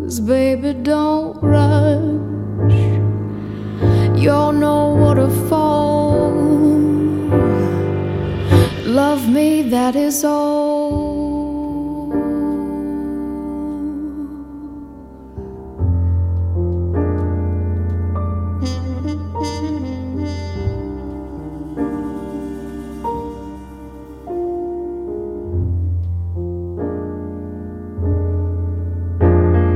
baby, don't rush. You're no waterfall. Love me, that is all.